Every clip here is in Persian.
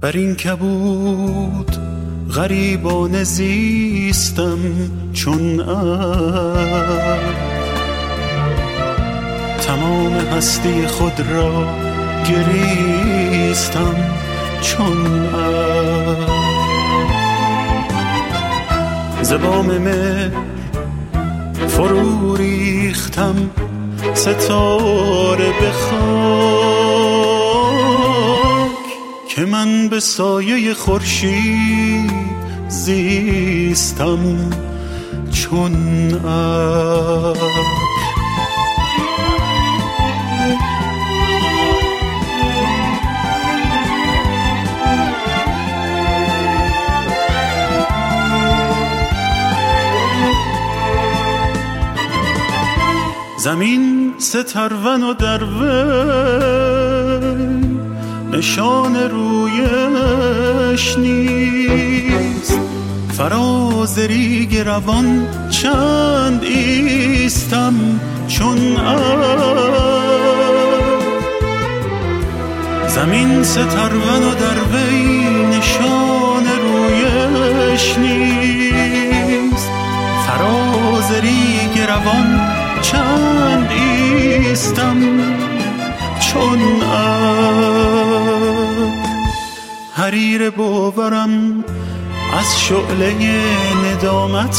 بر این کبود غریبانه زیستم چون تمام هستی خود را گریستم چون ز بام مهر فرو ریختم ستاره به خاک که من به سایه خورشید زیستم چون زمین سترون و در وی نشان رویش نیست فراز ریگ روان چند ایستم چون زمین سترون و در وی نشان رویش نیست فراز ریگ روان چند ایستم چون حریر باورم از شعله ندامت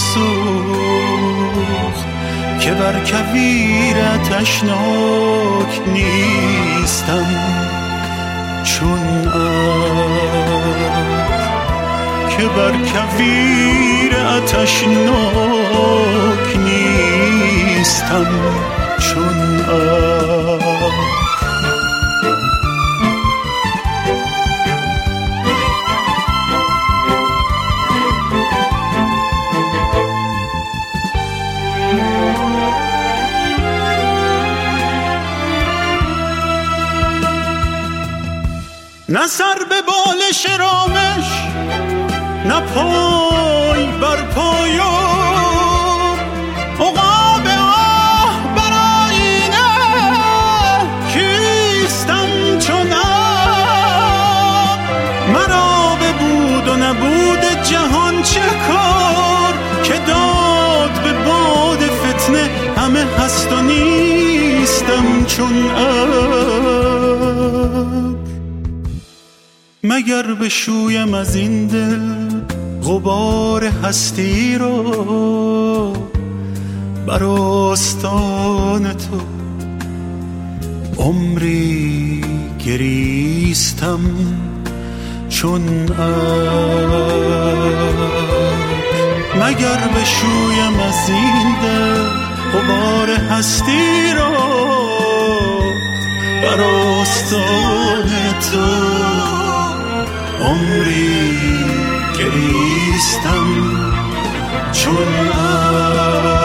سوخت که بر کویر آتشناک نیستم چون که بر کویر آتشناک نیستم چون نه سر به بالش رامش نه پای بر پایان عقاب آه بر آینه کیستم چون مرا به بود و نبود جهان چه کار که داد به باد فتنه همه هست و نیستم چون مگر بشویم از این دل غبار هستی رو بر آستان تو عمری گریستم چون مگر بشویم از این دل غبار هستی رو بر آستان تو عمری گریستم چون